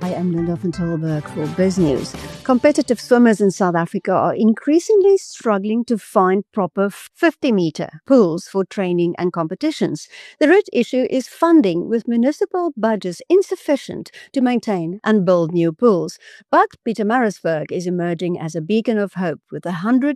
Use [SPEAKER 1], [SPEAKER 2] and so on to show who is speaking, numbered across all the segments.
[SPEAKER 1] I am Linda van Tilburg for BizNews. Competitive swimmers in South Africa are increasingly struggling to find proper 50-meter pools for training and competitions. The root issue is funding, with municipal budgets insufficient to maintain and build new pools. But Pietermaritzburg is emerging as a beacon of hope with a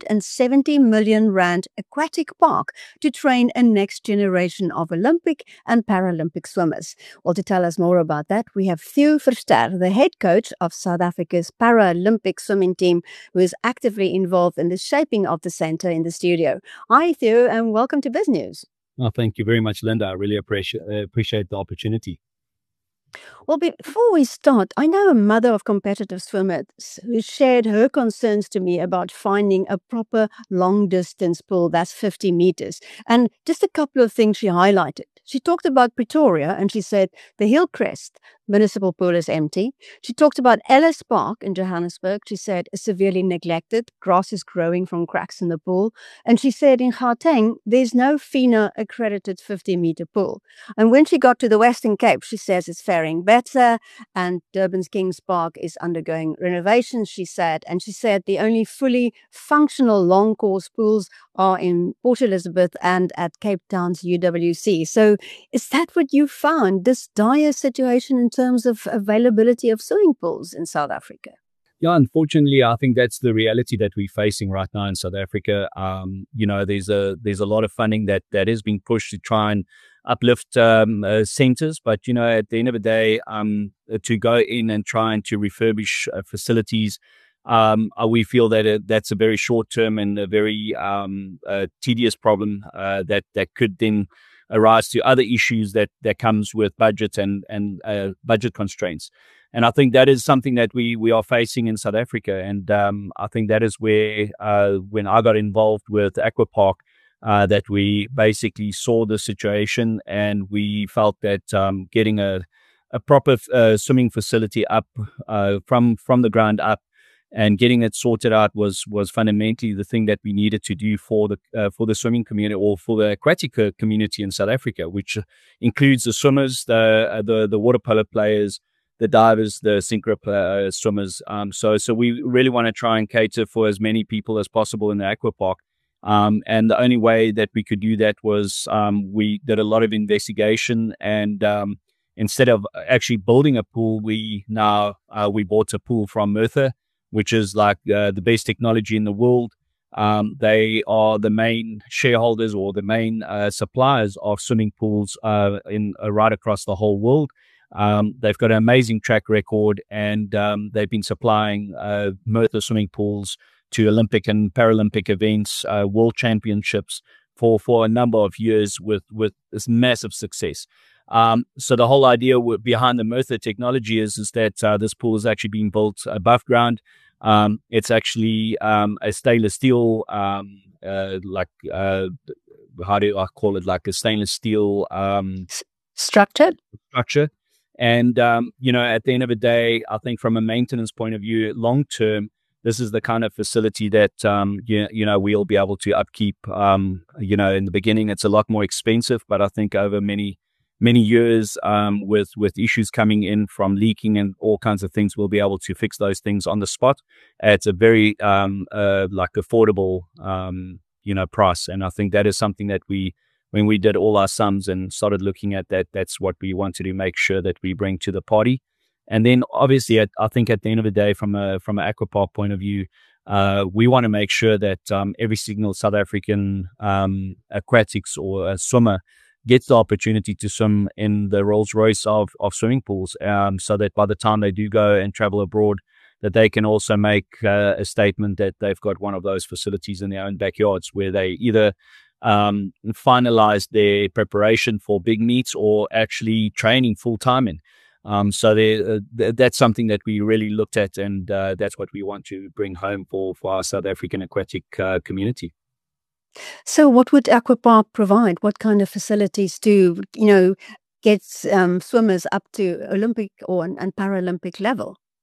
[SPEAKER 1] 170 million rand aquatic park to train a next generation of Olympic and Paralympic swimmers. Well, to tell us more about that, we have Theo Verster, the head coach of South Africa's Paralympic swimming team, who is actively involved in the shaping of the centre in the studio. Hi, Theo, and welcome to BizNews.
[SPEAKER 2] Oh, thank you very much, Linda. I really appreciate the opportunity.
[SPEAKER 1] Well, before we start, I know a mother of competitive swimmers who shared her concerns to me about finding a proper long-distance pool that's 50 meters. And just a couple of things she highlighted. She talked about Pretoria, and she said the Hillcrest municipal pool is empty. She talked about Ellis Park in Johannesburg. She said it's severely neglected. Grass is growing from cracks in the pool. And she said in Gauteng, there's no FINA accredited 50-meter pool. And when she got to the Western Cape, she says it's faring better, and Durban's Kings Park is undergoing renovations, she said. And she said the only fully functional long course pools are in Port Elizabeth and at Cape Town's UWC. So is that what you found, this dire situation in terms of availability of swimming pools in South Africa?
[SPEAKER 2] Yeah, unfortunately, I think that's the reality that we're facing right now in South Africa. There's a lot of funding that is being pushed to try and uplift centres, but at the end of the day, to go in and try and to refurbish facilities, we feel that that's a very short term and a very tedious problem that could then arise to other issues that comes with budget and budget constraints. And I think that is something that we are facing in South Africa. And I think that is where, when I got involved with Aquapark, that we basically saw the situation, and we felt that getting a proper swimming facility up from the ground up and getting it sorted out was fundamentally the thing that we needed to do for the swimming community, or for the aquatic community in South Africa, which includes the swimmers, the water polo players, the divers, the synchro swimmers. So we really want to try and cater for as many people as possible in the aquapark. And the only way that we could do that was we did a lot of investigation, and instead of actually building a pool, we bought a pool from Merthyr, which is like the best technology in the world. They are the main shareholders or the main suppliers of swimming pools right across the whole world. They've got an amazing track record, and they've been supplying Merthyr swimming pools to Olympic and Paralympic events, world championships for a number of years with this massive success. So the whole idea behind the Merthyr technology is that this pool is actually being built above ground. It's actually a stainless steel, how do I call it? Like a stainless steel
[SPEAKER 1] structure.
[SPEAKER 2] And at the end of the day, I think from a maintenance point of view, long term, this is the kind of facility that we'll be able to upkeep. In the beginning, it's a lot more expensive, but I think over many years, with issues coming in from leaking and all kinds of things, we'll be able to fix those things on the spot. It's a very affordable price, and I think that is something that when we did all our sums and started looking at that, that's what we wanted to make sure that we bring to the party. And then obviously, I think at the end of the day, from an aquapark point of view, we want to make sure that every single South African aquatics or a swimmer gets the opportunity to swim in the Rolls Royce of swimming pools, so that by the time they do go and travel abroad, that they can also make a statement that they've got one of those facilities in their own backyards, where they either finalize their preparation for big meets or actually training full time in. So that's something that we really looked at, and that's what we want to bring home for our South African aquatic community.
[SPEAKER 1] So what would Aquapark provide? What kind of facilities to, get swimmers up to Olympic and Paralympic level?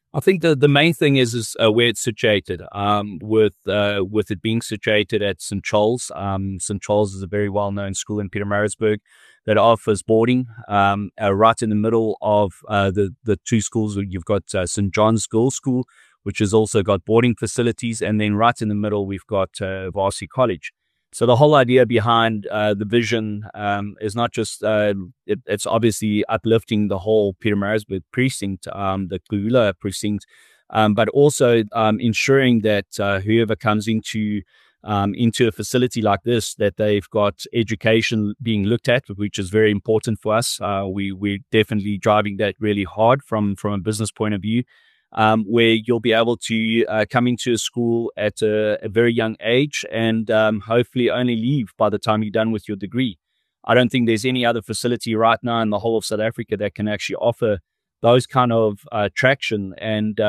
[SPEAKER 2] I think the main thing is where it's situated. With it being situated at St. Charles. St. Charles is a very well known school in Pietermaritzburg that offers boarding. Right in the middle of the two schools, you've got St. John's Girls' School, which has also got boarding facilities, and then right in the middle we've got Varsity College. So the whole idea behind the vision is not just it's obviously uplifting the whole Pietermaritzburg precinct, the Guhula precinct, but also ensuring that whoever comes into a facility like this, that they've got education being looked at, which is very important for us. We're definitely driving that really hard from a business point of view. Where you'll be able to come into a school at a very young age and hopefully only leave by the time you're done with your degree. I don't think there's any other facility right now in the whole of South Africa that can actually offer those kind of traction and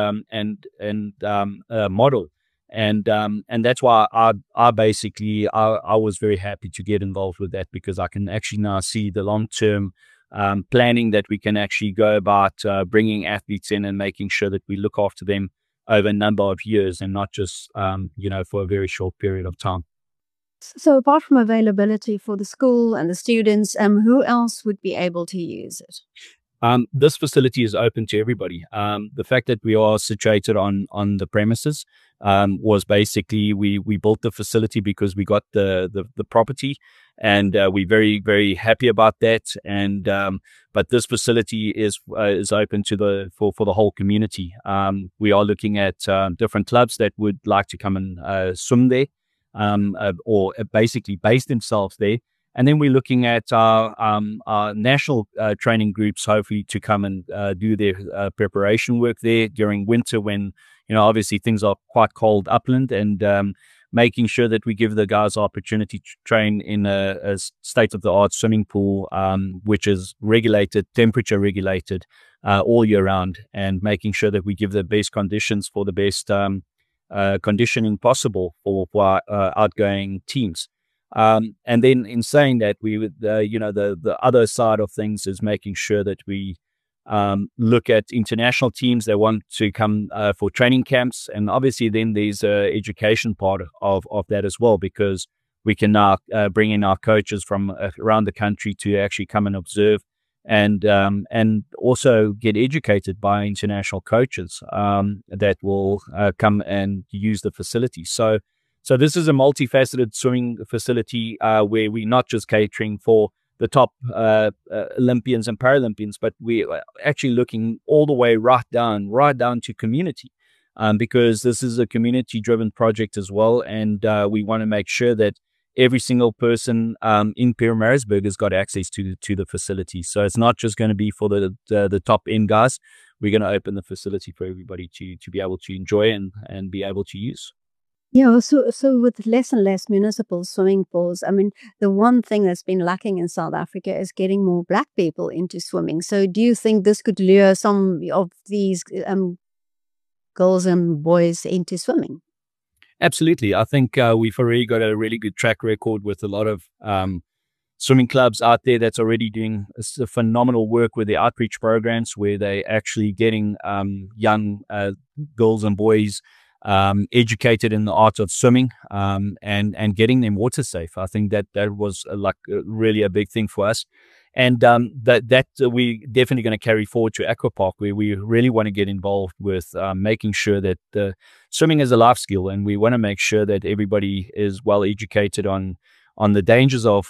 [SPEAKER 2] model. And that's why I was very happy to get involved with that, because I can actually now see the long-term planning that we can actually go about bringing athletes in and making sure that we look after them over a number of years and not just, for a very short period of time.
[SPEAKER 1] So apart from availability for the school and the students, who else would be able to use it?
[SPEAKER 2] This facility is open to everybody. The fact that we are situated on the premises was basically we built the facility because we got the property, and we're very, very happy about that. And but this facility is open to for the whole community. We are looking at different clubs that would like to come and swim there, or basically base themselves there. And then we're looking at our national training groups, hopefully to come and do their preparation work there during winter when, obviously things are quite cold upland, and making sure that we give the guys opportunity to train in a state-of-the-art swimming pool, which is regulated, temperature regulated all year round, and making sure that we give the best conditions for the best conditioning possible for our outgoing teams. And then in saying that, we would, the other side of things is making sure that we look at international teams that want to come for training camps. And obviously then there's education part of that as well, because we can now bring in our coaches from around the country to actually come and observe and also get educated by international coaches that will come and use the facility. So this is a multifaceted swimming facility where we're not just catering for the top Olympians and Paralympians, but we're actually looking all the way right down to community, because this is a community-driven project as well, and we want to make sure that every single person in Pietermaritzburg has got access to the facility. So it's not just going to be for the top end guys. We're going to open the facility for everybody to be able to enjoy and be able to use.
[SPEAKER 1] Yeah, so with less and less municipal swimming pools, I mean, the one thing that's been lacking in South Africa is getting more Black people into swimming. So do you think this could lure some of these girls and boys into swimming?
[SPEAKER 2] Absolutely. I think we've already got a really good track record with a lot of swimming clubs out there that's already doing a phenomenal work with the outreach programs, where they actually getting young girls and boys educated in the art of swimming, and getting them water safe. I think that was really a big thing for us, and that we definitely going to carry forward to Aquapark, where we really want to get involved with making sure that swimming is a life skill, and we want to make sure that everybody is well educated on the dangers of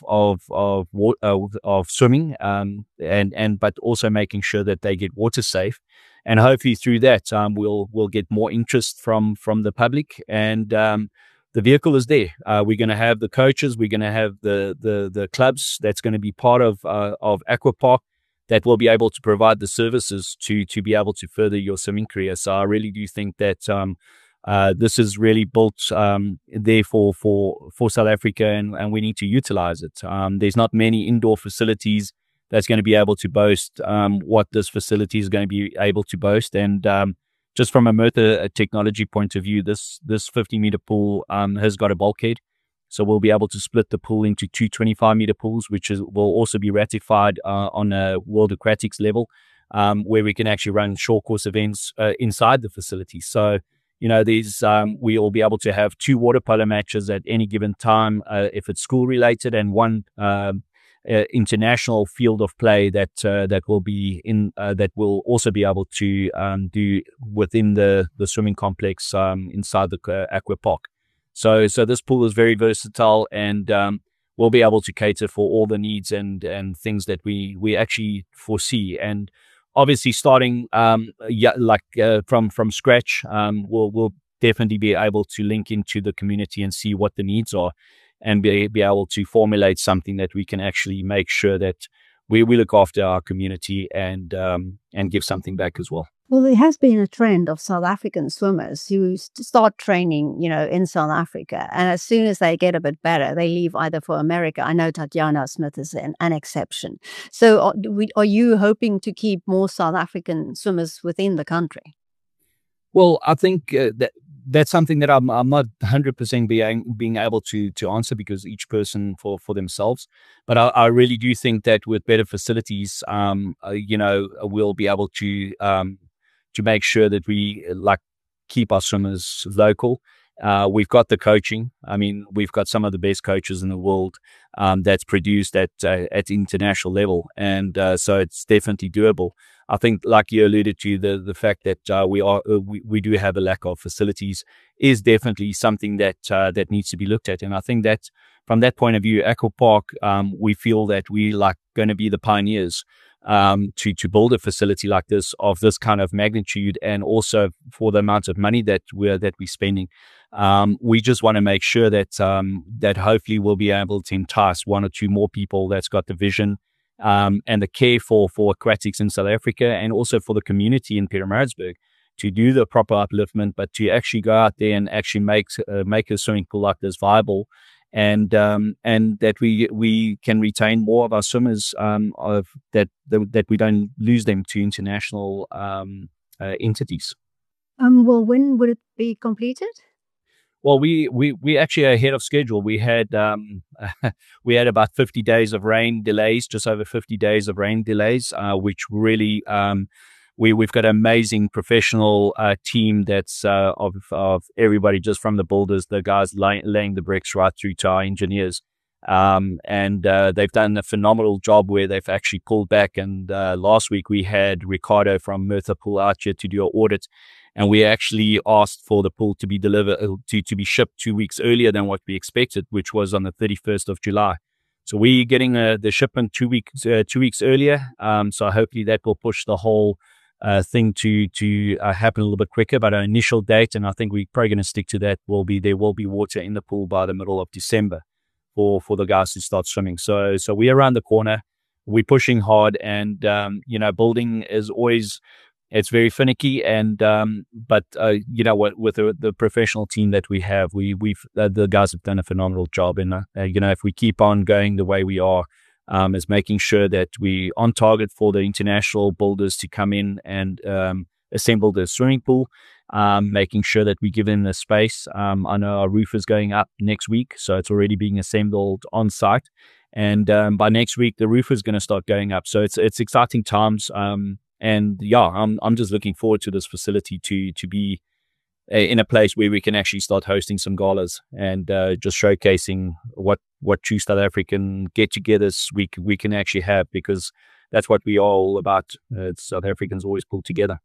[SPEAKER 2] swimming, but also making sure that they get water safe. And hopefully through that, we'll get more interest from the public, and the vehicle is there. We're going to have the coaches, we're going to have the clubs that's going to be part of Aquapark that will be able to provide the services to be able to further your swimming career. So I really do think that this is really built there for South Africa, and we need to utilize it. There's not many indoor facilities that's going to be able to boast what this facility is going to be able to boast. And just from a Merthyr technology point of view, this 50-meter pool has got a bulkhead. So we'll be able to split the pool into two 25-meter pools, which will also be ratified on a World Aquatics level. where we can actually run short course events inside the facility. So, we'll be able to have 2 water polo matches at any given time if it's school related, and one international field of play that will be in that will also be able to do within the swimming complex inside the aqua park. So this pool is very versatile, and we'll be able to cater for all the needs and things that we actually foresee. And obviously, starting from scratch, we'll definitely be able to link into the community and see what the needs are, and be able to formulate something that we can actually make sure that we look after our community and give something back as well.
[SPEAKER 1] Well, there has been a trend of South African swimmers who start training, in South Africa, and as soon as they get a bit better, they leave either for America. I know Tatiana Smith is an exception. So are you hoping to keep more South African swimmers within the country?
[SPEAKER 2] Well, I think that's something that I'm not 100% being able to answer, because each person for themselves. But I really do think that with better facilities, we'll be able to make sure that we keep our swimmers local. We've got the coaching. I mean, we've got some of the best coaches in the world that's produced at international level, and so it's definitely doable. I think, like you alluded to, the fact that we do have a lack of facilities is definitely something that needs to be looked at. And I think that from that point of view, Aqua Park, we feel that we going to be the pioneers to build a facility like this, of this kind of magnitude, and also for the amount of money that we're spending. We just want to make sure that hopefully we'll be able to entice 1 or 2 more people that's got the vision and the care for aquatics in South Africa, and also for the community in Pietermaritzburg, to do the proper upliftment, but to actually go out there and actually make a swimming pool like this viable, and that we can retain more of our swimmers, that we don't lose them to international entities.
[SPEAKER 1] Well, when would it be completed?
[SPEAKER 2] Well, we actually are ahead of schedule. We had about 50 days of rain delays, just over 50 days of rain delays, which really we've got an amazing professional team that's of everybody, just from the builders, the guys laying the bricks, right through to our engineers. And they've done a phenomenal job where they've actually pulled back. And last week we had Ricardo from Merthyr Pool out here to do an audit, and we actually asked for the pool to be delivered to be shipped 2 weeks earlier than what we expected, which was on the 31st of July. So we're getting the shipment 2 weeks earlier. So hopefully that will push the whole thing to happen a little bit quicker. But our initial date, and I think we're probably going to stick to that, there will be water in the pool by the middle of December for the guys to start swimming. So we're around the corner. We're pushing hard, and building is always, it's very finicky, and but with the professional team that we have, the guys have done a phenomenal job. And if we keep on going the way we are, is making sure that we on target for the international builders to come in and assemble the swimming pool, making sure that we give them the space. I know our roof is going up next week, so it's already being assembled on site, and by next week the roof is going to start going up. So it's exciting times. And yeah, I'm just looking forward to this facility to be in a place where we can actually start hosting some galas and just showcasing what true South African get-togethers we can actually have, because that's what we are all about. South Africans always pull together.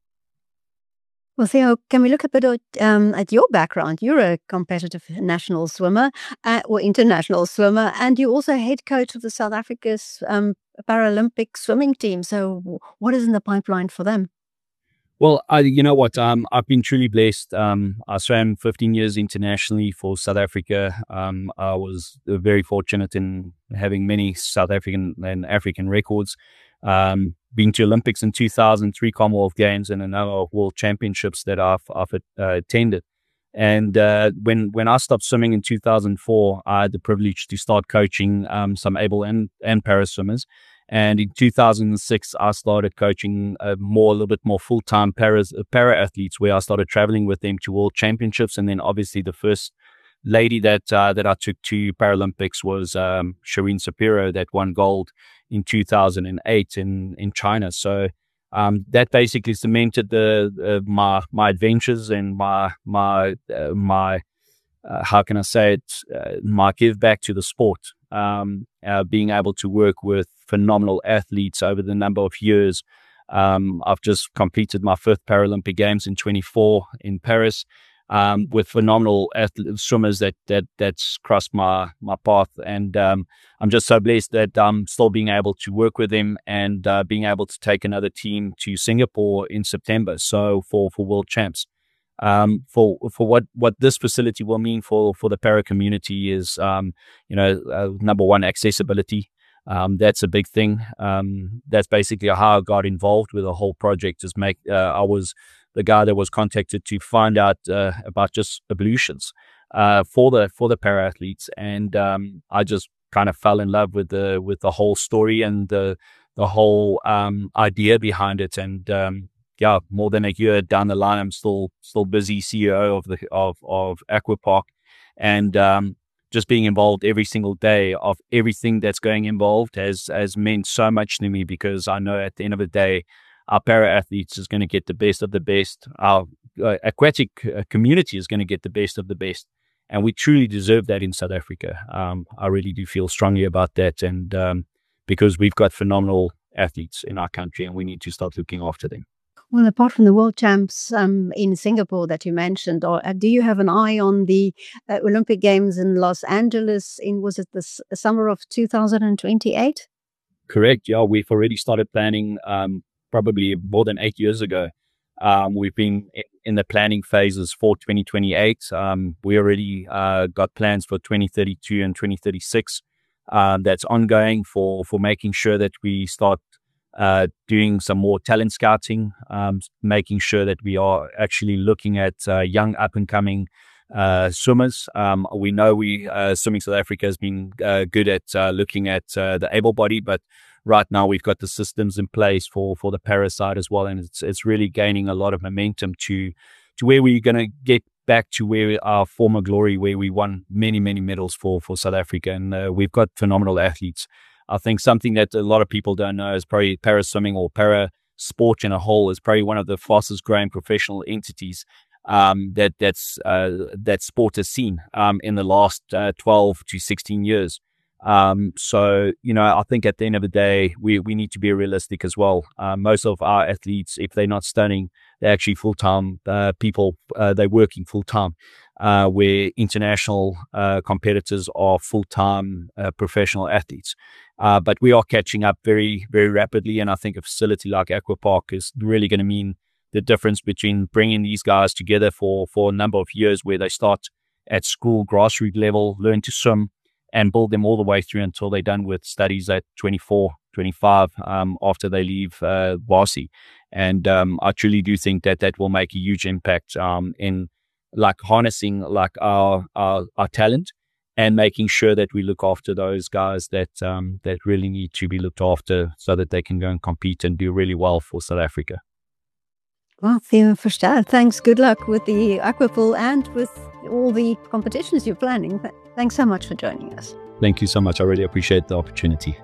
[SPEAKER 1] Well, Theo, can we look a bit at your background? You're a competitive national swimmer or international swimmer, and you're also head coach of the South Africa's Paralympic swimming team. So what is in the pipeline for them?
[SPEAKER 2] Well, you know what? I've been truly blessed. I swam 15 years internationally for South Africa. I was very fortunate in having many South African and African records. Been to Olympics in 2000, 3 Commonwealth Games, and a number of World Championships that I've attended. And when I stopped swimming in 2004, I had the privilege to start coaching some able and para swimmers. And in 2006, I started coaching a little bit more full-time para athletes, where I started traveling with them to World Championships. And then obviously the first lady that I took to Paralympics was Shireen Sapiro, that won gold in 2008 in China. So That basically cemented my adventures and my how can I say it, my give back to the sport. Being able to work with phenomenal athletes over the number of years. I've just completed my 5th Paralympic Games in 24 in Paris, with phenomenal swimmers that's crossed my path, and I'm just so blessed that I'm still being able to work with them and being able to take another team to Singapore in September. So for World Champs. For what this facility will mean for the para community is, number one, accessibility. That's a big thing. That's basically how I got involved with the whole project. I was the guy that was contacted to find out about just ablutions for the para athletes, and I just kind of fell in love with the whole story and the whole idea behind it. And more than a year down the line, I'm still busy CEO of Aquapark, and just being involved every single day of everything that's going involved has meant so much to me, because I know at the end of the day, our para athletes is going to get the best of the best. Our aquatic community is going to get the best of the best, and we truly deserve that in South Africa. I really do feel strongly about that, and because we've got phenomenal athletes in our country, and we need to start looking after them.
[SPEAKER 1] Well, apart from the World Champs in Singapore that you mentioned, or do you have an eye on the Olympic Games in Los Angeles was it the summer of 2028?
[SPEAKER 2] Correct. Yeah, we've already started planning probably more than 8 years ago. We've been in the planning phases for 2028. We already got plans for 2032 and 2036. That's ongoing for making sure that we start doing some more talent scouting, making sure that we are actually looking at young up-and-coming swimmers. We know Swimming South Africa has been good at looking at the able-bodied, but right now we've got the systems in place for the para side as well, and it's really gaining a lot of momentum to where we're going to get back to where our former glory, where we won many medals for South Africa, and we've got phenomenal athletes. I think something that a lot of people don't know is probably para swimming, or para sport in a whole, is probably one of the fastest growing professional entities that sport has seen in the last 12 to 16 years. So, I think at the end of the day, we need to be realistic as well. Most of our athletes, if they're not studying, they're actually full-time people. They're working full-time, where international competitors are full-time professional athletes. But we are catching up very, very rapidly. And I think a facility like Aquapark is really going to mean the difference between bringing these guys together for a number of years, where they start at school, grassroots level, learn to swim, and build them all the way through until they're done with studies at 24, 25, after they leave varsity. And I truly do think that will make a huge impact in like harnessing like our talent, and making sure that we look after those guys that really need to be looked after, so that they can go and compete and do really well for South Africa.
[SPEAKER 1] Well, Theo Verster, thanks. Good luck with the Aquapool and with all the competitions you're planning. Thanks so much for joining us.
[SPEAKER 2] Thank you so much. I really appreciate the opportunity.